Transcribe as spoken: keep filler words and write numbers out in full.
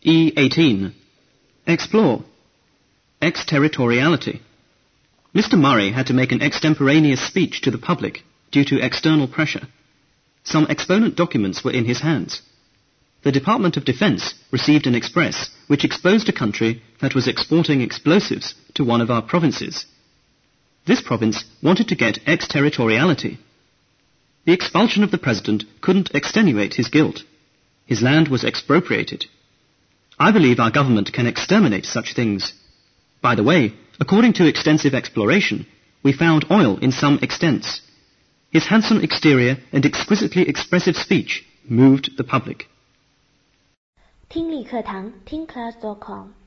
E eighteen. Explore. Exterritoriality. Mister Murray had to make an extemporaneous speech to the public due to external pressure. Some exponent documents were in his hands. The Department of Defense received an express which exposed a country that was exporting explosives to one of our provinces. This province wanted to get exterritoriality. The expulsion of the president couldn't extenuate his guilt. His land was expropriated. I believe our government can exterminate such things. By the way, according to extensive exploration, we found oil in some extents. His handsome exterior and exquisitely expressive speech moved the public. 听力课堂听 class dot com